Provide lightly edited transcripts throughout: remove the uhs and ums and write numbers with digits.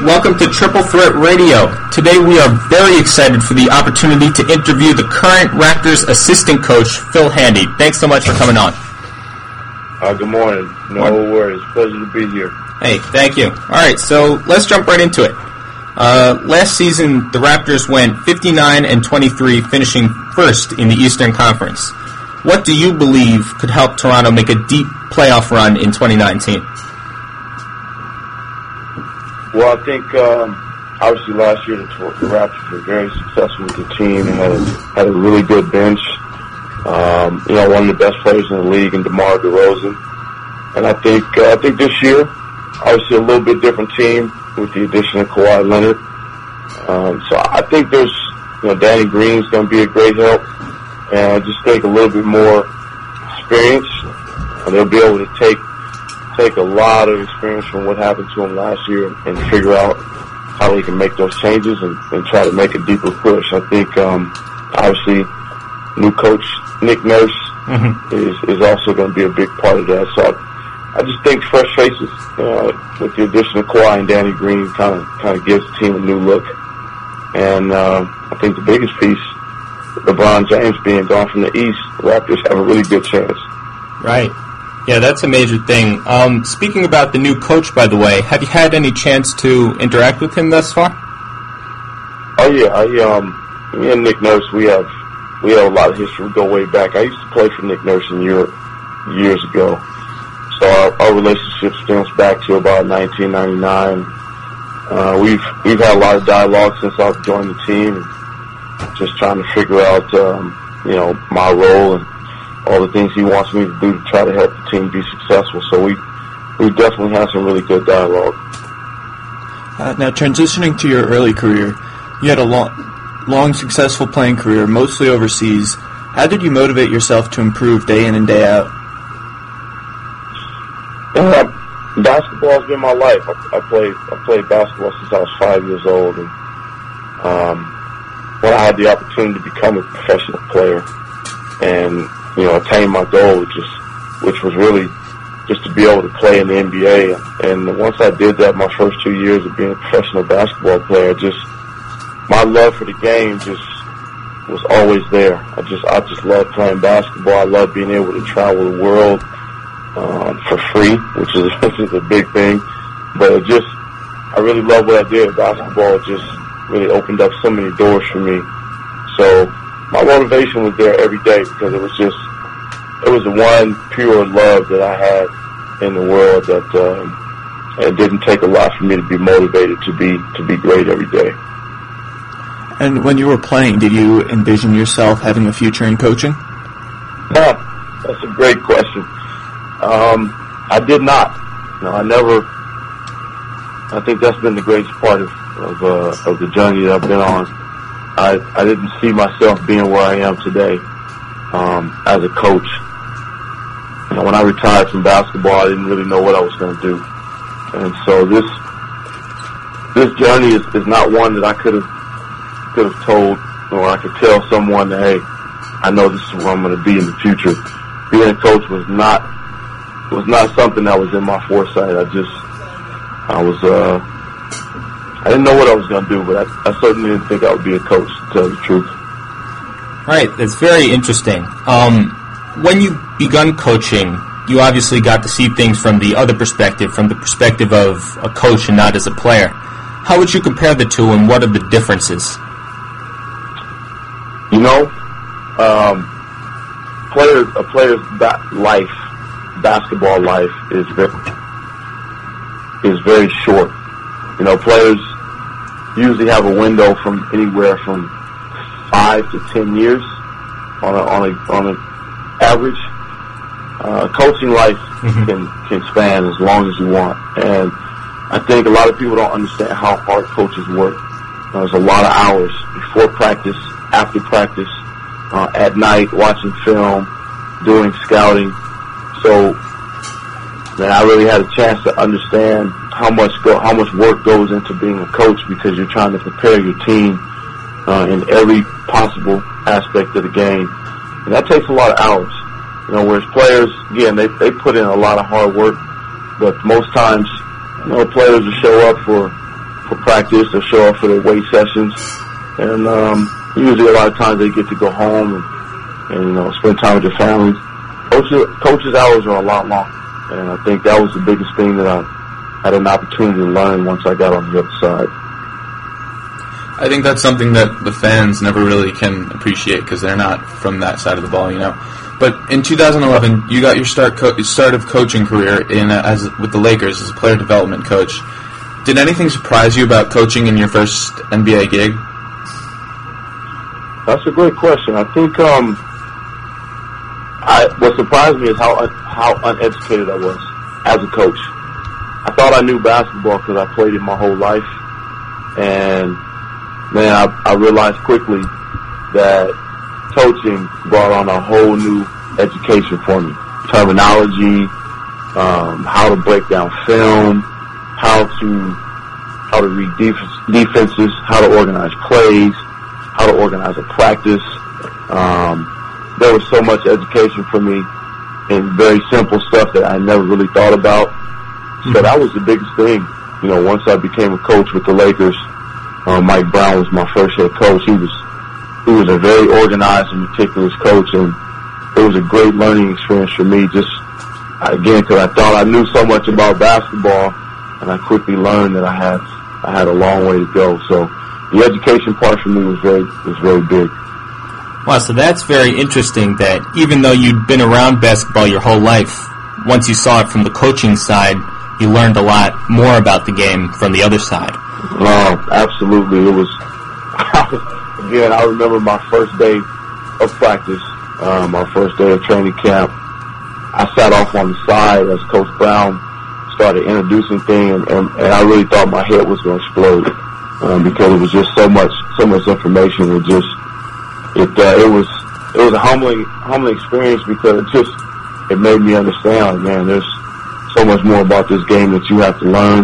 Welcome to Triple Threat Radio. Today we are very excited for the opportunity to interview the current Raptors assistant coach, Phil Handy. Thanks so much for coming on. Good morning. No worries. Pleasure to be here. Hey, thank you. All right, so let's jump right into it. Last season, the Raptors went 59-23, finishing first in the Eastern Conference. What do you believe could help Toronto make a deep playoff run in 2019? Well, I think obviously last year the Raptors were very successful with the team and had a really good bench. One of the best players in the league in DeMar DeRozan. And I think this year, obviously a little bit different team with the addition of Kawhi Leonard. So I think there's, Danny Green's going to be a great help. And I just think a little bit more experience. They'll be able to take a lot of experience from what happened to them last year and figure out how they can make those changes and try to make a deeper push. I think, obviously, new coach Nick Nurse is also going to be a big part of that. So I just think fresh faces with the addition of Kawhi and Danny Green kind of gives the team a new look. And I think the biggest piece, LeBron James being gone from the East, the Raptors have a really good chance. Right. Yeah, that's a major thing. Speaking about the new coach, by the way, have you had any chance to interact with him thus far? Oh yeah, me and Nick Nurse, we have a lot of history. We go way back. I used to play for Nick Nurse in Europe years ago, so our relationship stems back to about 1999. We've had a lot of dialogue since I've joined the team, just trying to figure out my role and all the things he wants me to do to try to help the team be successful. So we definitely have some really good dialogue. Now, transitioning to your early career, you had a long, successful playing career, mostly overseas. How did you motivate yourself to improve day in and day out? Basketball has been my life. I played basketball since I was 5 years old, and when I had the opportunity to become a professional player and attain my goal, which was really just to be able to play in the NBA. And once I did that, my first 2 years of being a professional basketball player, my love for the game was always there. I just love playing basketball. I love being able to travel the world for free, which is a big thing. But I really love what I did. Basketball just really opened up so many doors for me. So my motivation was there every day because it was the one pure love that I had in the world that it didn't take a lot for me to be motivated to be great every day. And when you were playing, did you envision yourself having a future in coaching? That's a great question. I did not. I never. I think that's been the greatest part of the journey that I've been on. I didn't see myself being where I am today as a coach. When I retired from basketball, I didn't really know what I was going to do, and so this journey is not one that I could have told, or I could tell someone that, hey, I know this is where I'm going to be in the future. Being a coach was not something that was in my foresight. I didn't know what I was going to do, but I certainly didn't think I would be a coach, to tell the truth. Right, that's very interesting. When you begun coaching, you obviously got to see things from the other perspective, from the perspective of a coach and not as a player. How would you compare the two, and what are the differences? A player's life, basketball life, is very short. Players usually have a window from anywhere from 5 to 10 years on an average. Coaching life can span as long as you want, and I think a lot of people don't understand how hard coaches work. There's a lot of hours before practice, after practice, at night, watching film, doing scouting. So, I really had a chance to understand how much work goes into being a coach, because you're trying to prepare your team in every possible aspect of the game, and that takes a lot of hours. Whereas players, again, they put in a lot of hard work, but most times, players will show up for for practice or show up for their weight sessions. And usually a lot of times they get to go home and spend time with their families. Coaches' hours are a lot longer, and I think that was the biggest thing that I had an opportunity to learn once I got on the other side. I think that's something that the fans never really can appreciate because they're not from that side of the ball, But in 2011, you got your start of coaching career with the Lakers as a player development coach. Did anything surprise you about coaching in your first NBA gig? That's a great question. I think what surprised me is how uneducated I was as a coach. I thought I knew basketball because I played it my whole life, and man, I realized quickly that coaching brought on a whole new education for me. Terminology, how to break down film, how to read defenses, how to organize plays, how to organize a practice. There was so much education for me in very simple stuff that I never really thought about. So that was the biggest thing. Once I became a coach with the Lakers, Mike Brown was my first head coach. He was a very organized and meticulous coach, and it was a great learning experience for me. Just again, because I thought I knew so much about basketball, and I quickly learned that I had a long way to go. So the education part for me was very big. Wow, so that's very interesting that even though you'd been around basketball your whole life, once you saw it from the coaching side, you learned a lot more about the game from the other side. Absolutely. It was, again, I remember my first day of practice, my first day of training camp. I sat off on the side as Coach Brown started introducing things, and I really thought my head was going to explode because it was just so much information. It was a humbling experience because it made me understand, like, man, there's so much more about this game that you have to learn.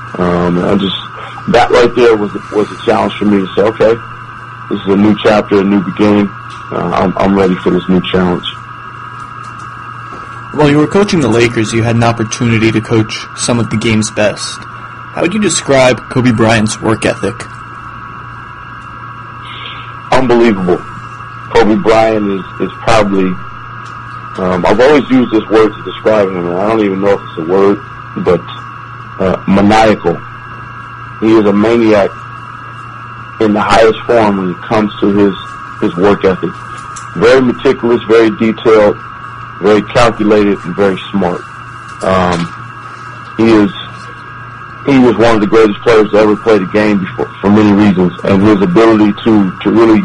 That right there was a challenge for me to say, okay, this is a new chapter, a new beginning. I'm ready for this new challenge. While you were coaching the Lakers, you had an opportunity to coach some of the game's best. How would you describe Kobe Bryant's work ethic? Unbelievable. Kobe Bryant is probably, I've always used this word to describe him, and I don't even know if it's a word, but maniacal. He is a maniac in the highest form when it comes to his work ethic. Very meticulous, very detailed, very calculated, and very smart. He was one of the greatest players to ever play the game before, for many reasons, and his ability to really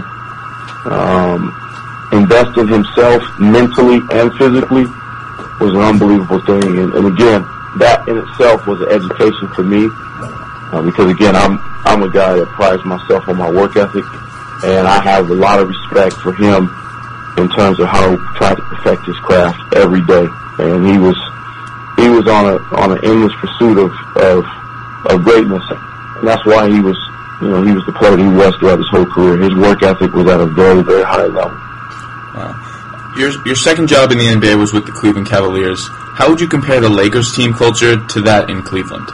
invest in himself mentally and physically was an unbelievable thing. And again, that in itself was an education for me because again, I'm a guy that prides myself on my work ethic, and I have a lot of respect for him in terms of how he tried to perfect his craft every day. And he was on an endless pursuit of greatness, and that's why he was the player that he was throughout his whole career. His work ethic was at a very, very high level. Wow. Your second job in the NBA was with the Cleveland Cavaliers. How would you compare the Lakers team culture to that in Cleveland?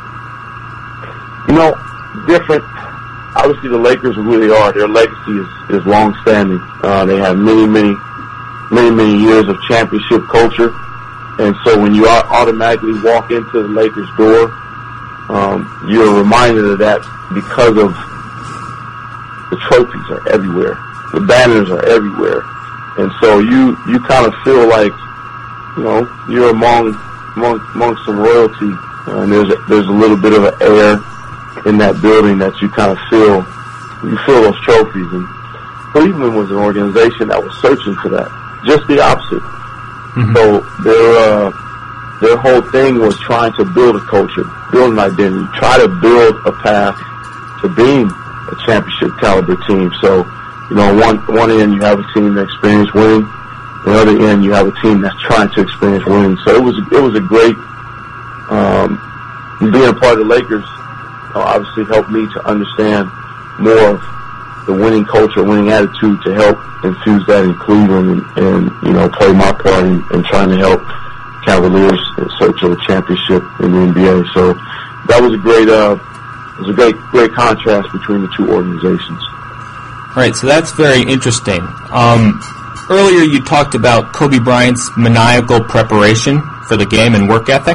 Different. Obviously, the Lakers are who they are. Their legacy is long-standing. They have many years of championship culture, and so when you automatically walk into the Lakers door, you're reminded of that because of the trophies are everywhere, the banners are everywhere, and so you kind of feel like you're among some royalty, and there's a little bit of an air in that building that you kind of feel those trophies. And Cleveland was an organization that was searching for that, just the opposite. Mm-hmm. So their whole thing was trying to build a culture, build an identity, try to build a path to being a championship caliber team. So, one end you have a team that experienced winning, the other end you have a team that's trying to experience winning. So it was a great being a part of the Lakers. Obviously helped me to understand more of the winning culture, winning attitude, to help infuse that in Cleveland and play my part in trying to help Cavaliers in search of a championship in the NBA. So that was a there's a great contrast between the two organizations. Right, so that's very interesting. Earlier you talked about Kobe Bryant's maniacal preparation for the game and work ethic.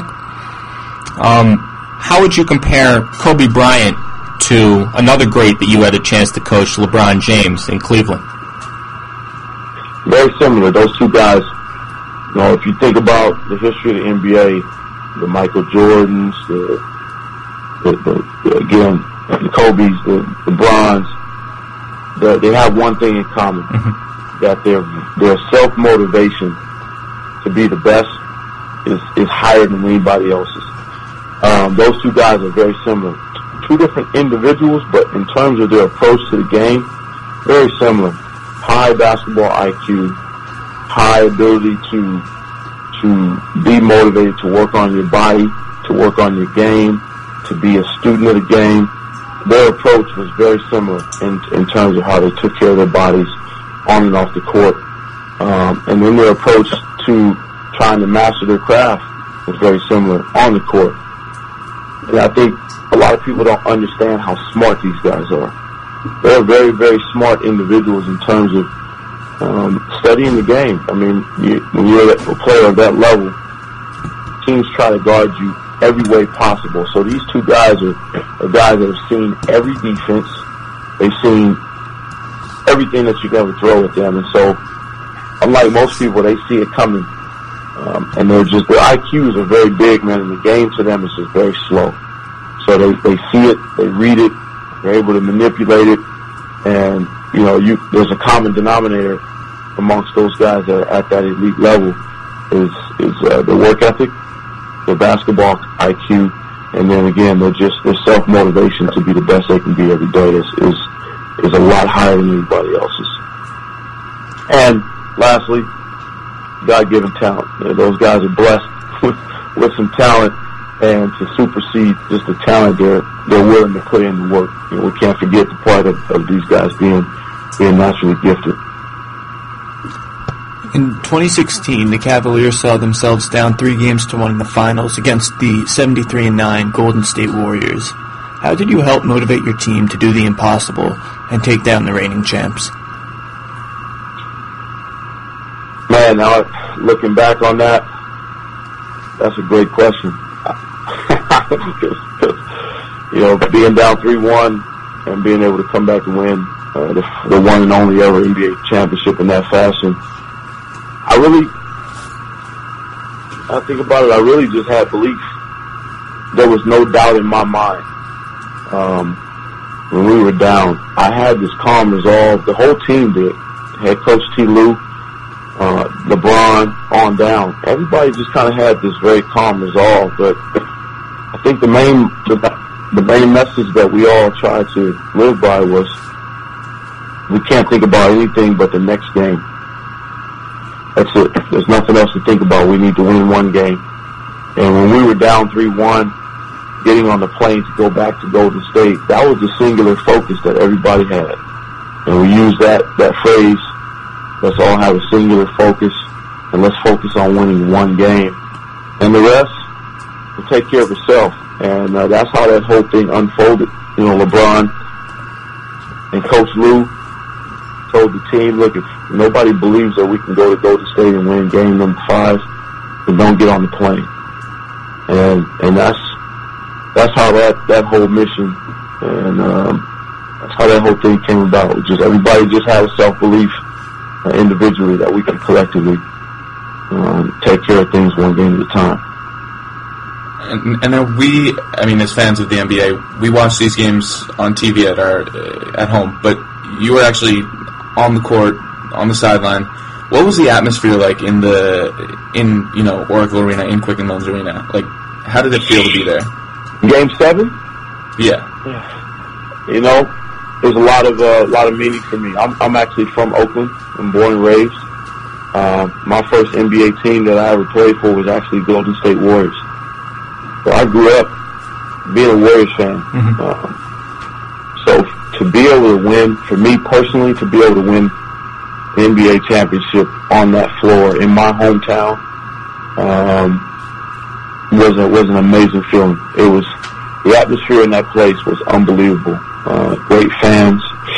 How would you compare Kobe Bryant to another great that you had a chance to coach, LeBron James, in Cleveland? Very similar. Those two guys, if you think about the history of the NBA, the Michael Jordans, the Kobe's, the Brons, they have one thing in common, that their self-motivation to be the best is higher than anybody else's. Those two guys are very similar. Two different individuals, but in terms of their approach to the game, very similar. High basketball IQ, high ability to be motivated to work on your body, to work on your game, to be a student of the game. Their approach was very similar in terms of how they took care of their bodies on and off the court. And then their approach to trying to master their craft was very similar on the court. And I think a lot of people don't understand how smart these guys are. They're very, very smart individuals in terms of studying the game. I mean, when you're a player of that level, teams try to guard you every way possible. So these two guys are guys that have seen every defense. They've seen everything that you can ever throw at them. And so, unlike most people, they see it coming. And their IQs are very big, man, and the game to them is just very slow. So they see it, they read it, they're able to manipulate it, and there's a common denominator amongst those guys that are at that elite level is their work ethic, their basketball IQ, and then again their self motivation to be the best they can be every day is a lot higher than anybody else's. And lastly, God-given talent. Those guys are blessed with some talent, and to supersede just the talent, they're willing to put in the work. We can't forget the part of these guys being naturally gifted. In 2016, the Cavaliers saw themselves down 3-1 in the finals against the 73-9 Golden State Warriors. How did you help motivate your team to do the impossible and take down the reigning champs? Man, now looking back on that, that's a great question. Because, being down 3-1 and being able to come back and win the one and only ever NBA championship in that fashion, I think about it, I really just had belief. There was no doubt in my mind. When we were down, I had this calm resolve. The whole team did. Head coach T. Lue, LeBron, on down. Everybody just kind of had this very calm resolve. But I think the main message that we all tried to live by was we can't think about anything but the next game. That's it. There's nothing else to think about. We need to win one game. And when we were down 3-1, getting on the plane to go back to Golden State, that was the singular focus that everybody had. And we used that phrase, let's all have a singular focus, and let's focus on winning one game. And the rest will take care of itself. And that's how that whole thing unfolded. LeBron and Coach Lue told the team, look, if nobody believes that we can go to Golden State and win game number 5, then don't get on the plane. And that's how that whole mission and that's how that whole thing came about. Just everybody just had a self-belief individually that we can collectively take care of things one game at a time. And then as fans of the NBA, we watch these games on TV at home, but you were actually on the court, on the sideline. What was the atmosphere like in Oracle Arena, in Quicken Loans Arena? Like, how did it feel to be there? Game 7? Yeah. There's a lot of meaning for me. I'm actually from Oakland. I'm born and raised. My first NBA team that I ever played for was actually Golden State Warriors. So I grew up being a Warriors fan. Mm-hmm. So to be able to win, for me personally, to be able to win the NBA championship on that floor in my hometown was an amazing feeling. It The atmosphere in that place was unbelievable. Great fans.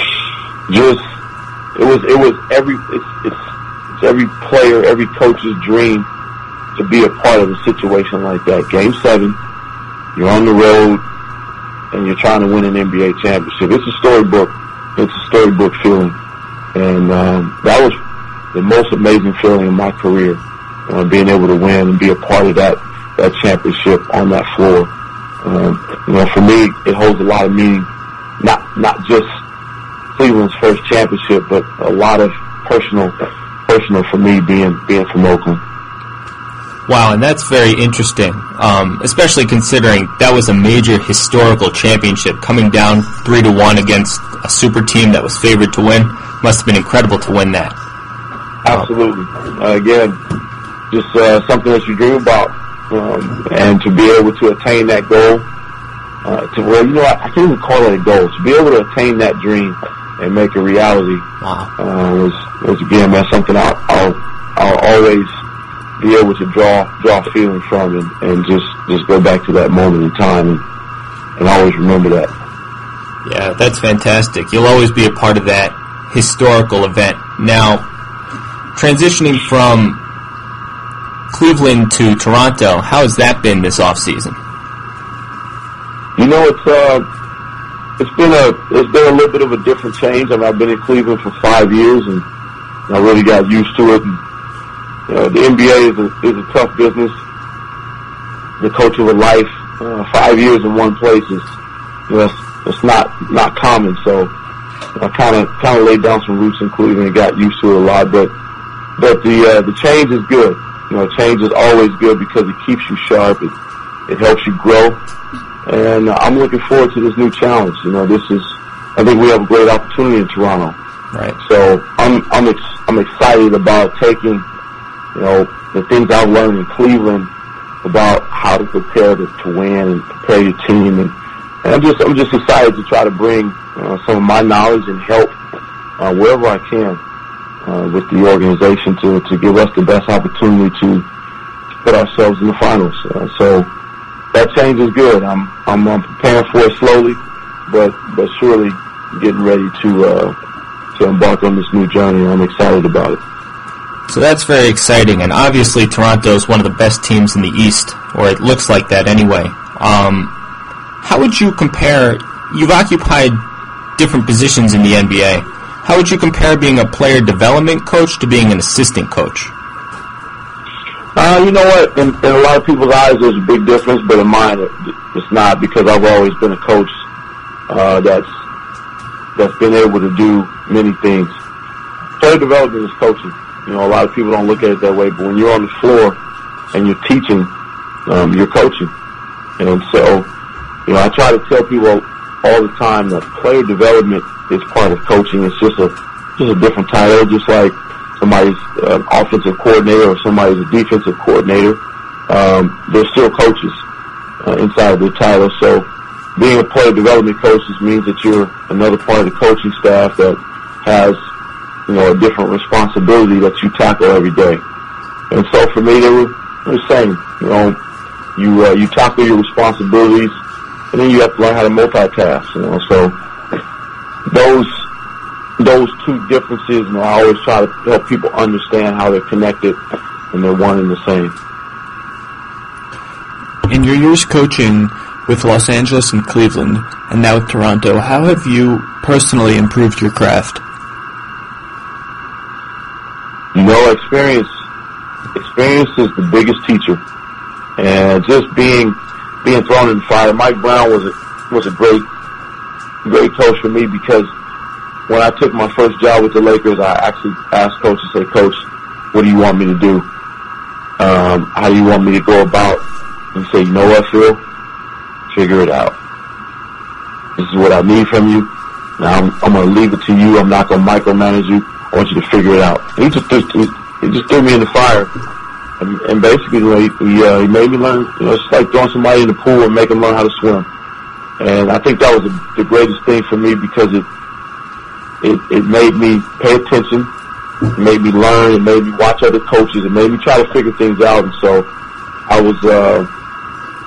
It's every player, every coach's dream to be a part of a situation like that. Game 7, you're on the road, and you're trying to win an NBA championship. It's a storybook. It's a storybook feeling. And that was the most amazing feeling in my career, being able to win and be a part of that championship on that floor. For me, it holds a lot of meaning, not just Cleveland's first championship, but a lot of personal for me being from Oakland. Wow, and that's very interesting, especially considering that was a major historical championship, coming down 3-1 against a super team that was favored to win. Must have been incredible to win that. Absolutely. Again, just something that you dream about, and to be able to attain that goal. I can't even call it a goal. To be able to attain that dream and make it reality, wow, was again, that's something I'll always be able to draw feeling from, and just go back to that moment in time and always remember that. Yeah, that's fantastic. You'll always be a part of that historical event. Now, transitioning from Cleveland to Toronto, how has that been this off season? It's been a little bit of a different change. I've been in Cleveland for 5 years, and I really got used to it. And, the NBA is a tough business. The coach of a life, 5 years in one place it's not common. So I kind of laid down some roots in Cleveland and got used to it a lot. But the change is good. Change is always good because it keeps you sharp. It helps you grow. And I'm looking forward to this new challenge. I think we have a great opportunity in Toronto. Right. So I'm excited about taking, the things I've learned in Cleveland about how to prepare to win and prepare your team, and I'm just excited to try to bring some of my knowledge and help wherever I can with the organization to give us the best opportunity to put ourselves in the finals. So that change is good. I'm preparing for it slowly, but surely getting ready to embark on this new journey. I'm excited about it. So that's very exciting, and obviously Toronto is one of the best teams in the East, or it looks like that anyway. How would you compare? You've occupied different positions in the NBA. How would you compare being a player development coach to being an assistant coach? You know what? In a lot of people's eyes, there's a big difference, but in mine, it's not, because I've always been a coach that's been able to do many things. Player development is coaching. A lot of people don't look at it that way, but when you're on the floor and you're teaching, you're coaching. And so, I try to tell people all the time that player development is part of coaching. It's just a different title, just like somebody's offensive coordinator or somebody's a defensive coordinator. They're still coaches inside of their title. So being a player development coach just means that you're another part of the coaching staff that has, a different responsibility that you tackle every day. And so for me, they were the same. You tackle your responsibilities, and then you have to learn how to multitask. So those two differences, I always try to help people understand how they're connected and they're one and the same. In your years coaching with Los Angeles and Cleveland, and now with Toronto, how have you personally improved your craft? Experience is the biggest teacher, and just being thrown in the fire. Mike Brown was a great coach for me, because when I took my first job with the Lakers, I actually asked Coach to say, Coach, what do you want me to do? How do you want me to go about? And he said, you know what, Phil? Figure it out. This is what I need from you. Now I'm going to leave it to you. I'm not going to micromanage you. I want you to figure it out. And he just threw me in the fire. And basically, he made me learn, it's like throwing somebody in the pool and making them learn how to swim. And I think that was the greatest thing for me, because it made me pay attention, it made me learn, it made me watch other coaches, it made me try to figure things out. And so I was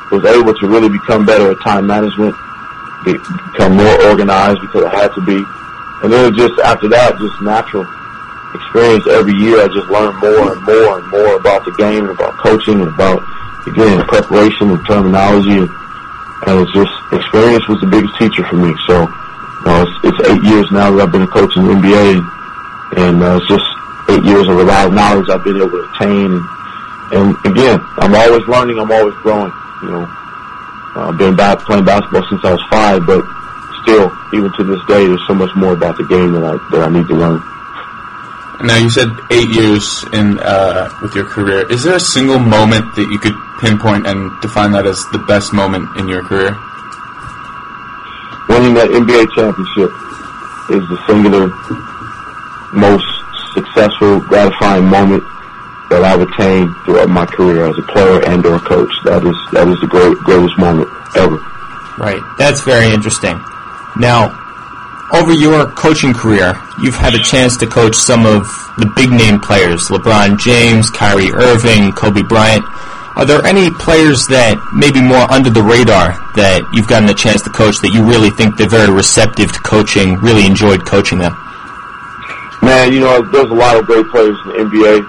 was able to really become better at time management, become more organized because I had to be. And then just after that, just natural experience every year. I just learned more and more and more about the game and about coaching and about, again, preparation and terminology. And it's just, experience was the biggest teacher for me. So, it's 8 years now that I've been a coach in the NBA, and it's just 8 years of a lot of knowledge I've been able to attain. And again, I'm always learning, I'm always growing. I've been playing basketball since I was 5, but still, even to this day, there's so much more about the game that I need to learn. Now, you said 8 years in with your career. Is there a single moment that you could pinpoint and define that as the best moment in your career? Winning that NBA championship is the singular most successful, gratifying moment that I've attained throughout my career as a player and or coach. That is the greatest moment ever. Right. That's very interesting. Now, over your coaching career, you've had a chance to coach some of the big-name players, LeBron James, Kyrie Irving, Kobe Bryant. Are there any players that may be more under the radar that you've gotten a chance to coach that you really think they're very receptive to coaching, really enjoyed coaching them? Man, there's a lot of great players in the NBA.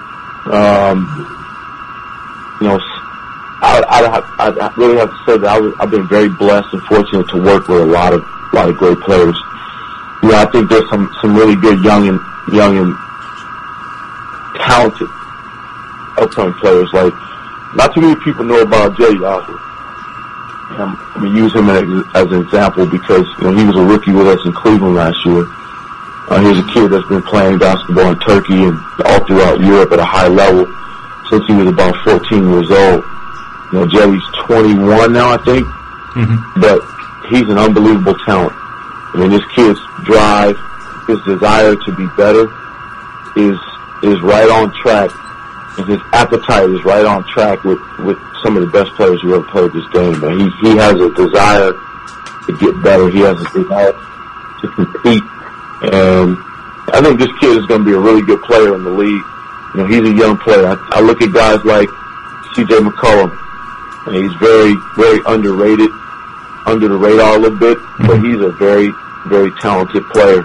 I really have to say that I've been very blessed and fortunate to work with a lot of great players. I think there's some really good young and talented upcoming players. Like, not too many people know about Cedi Osman. I'm going to use him as an example because he was a rookie with us in Cleveland last year. He's a kid that's been playing basketball in Turkey and all throughout Europe at a high level since he was about 14 years old. Cedi's 21 now, I think, but he's an unbelievable talent. I mean, this kid's drive, his desire to be better is right on track, and his appetite is right on track with some of the best players who ever played this game. But he has a desire to get better. He has a desire to compete. And I think this kid is going to be a really good player in the league. He's a young player. I look at guys like C.J. McCollum, and he's very, very underrated, under the radar a little bit, but he's a very, very talented player.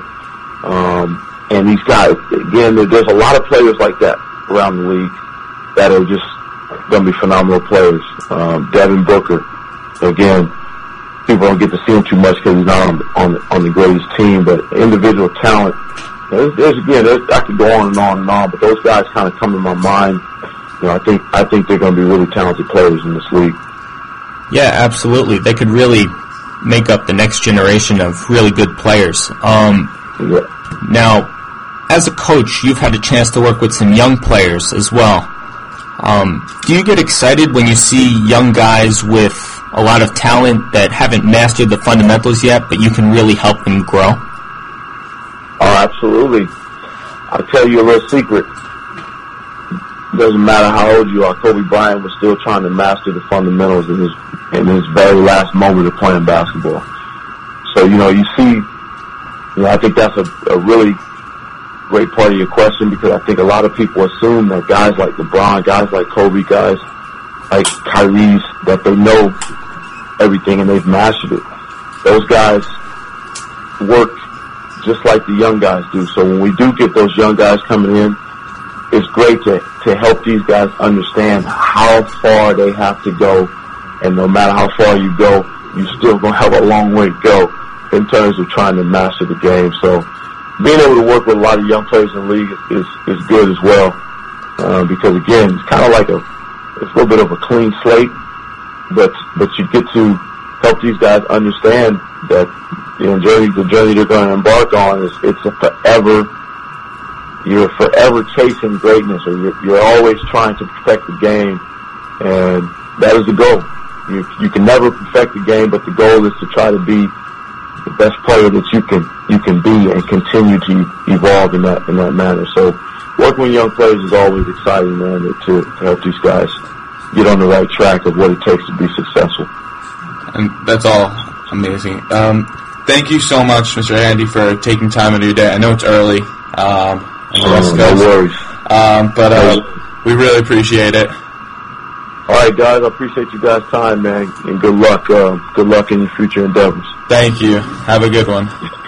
And these guys, again, there's a lot of players like that around the league that are just going to be phenomenal players. Devin Booker, again, people don't get to see him too much because he's not on the greatest team, but individual talent, I could go on and on and on, but those guys kind of come to my mind. I think they're going to be really talented players in this league. Yeah, absolutely. They could really make up the next generation of really good players. Now, as a coach, you've had a chance to work with some young players as well. Do you get excited when you see young guys with a lot of talent that haven't mastered the fundamentals yet, but you can really help them grow? Oh, absolutely. I'll tell you a little secret. It doesn't matter how old you are. Kobe Bryant was still trying to master the fundamentals in his very last moment of playing basketball. So, you see, I think that's a really great part of your question, because I think a lot of people assume that guys like LeBron, guys like Kobe, guys like Kyrie, that they know everything and they've mastered it. Those guys work just like the young guys do. So when we do get those young guys coming in, it's great to help these guys understand how far they have to go. And no matter how far you go, you're still going to have a long way to go in terms of trying to master the game. So being able to work with a lot of young players in the league is good as well. Because again, it's kind of like it's a little bit of a clean slate, but you get to help these guys understand that the journey they're going to embark on you're forever chasing greatness, or you're always trying to perfect the game, and that is the goal. You can never perfect the game, but the goal is to try to be the best player that you can be and continue to evolve in that manner. So working with young players is always exciting, man, to help these guys get on the right track of what it takes to be successful. And that's all amazing. Thank you so much, Mr. Handy, for taking time out of your day. I know it's early. No worries. But we really appreciate it. All right, guys. I appreciate you guys' time, man, and good luck. Good luck in your future endeavors. Thank you. Have a good one.